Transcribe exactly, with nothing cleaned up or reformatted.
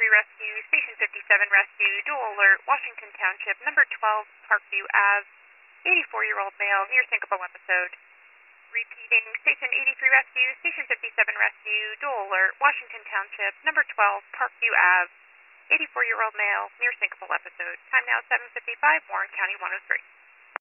eighty-three Rescue, Station fifty-seven Rescue, dual alert, Washington Township, number twelve, Parkview Ave, eighty-four-year-old male, near syncopal episode. Repeating, Station eighty-three Rescue, Station fifty-seven Rescue, dual alert, Washington Township, number twelve, Parkview Ave, eighty-four-year-old male, near syncopal episode. Time now seven fifty-five, Warren County one oh three.